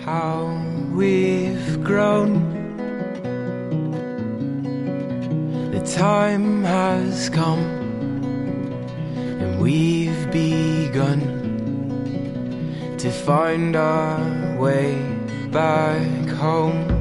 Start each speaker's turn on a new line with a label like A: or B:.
A: how we've grown. The time has come, and we've begun to find our way back home.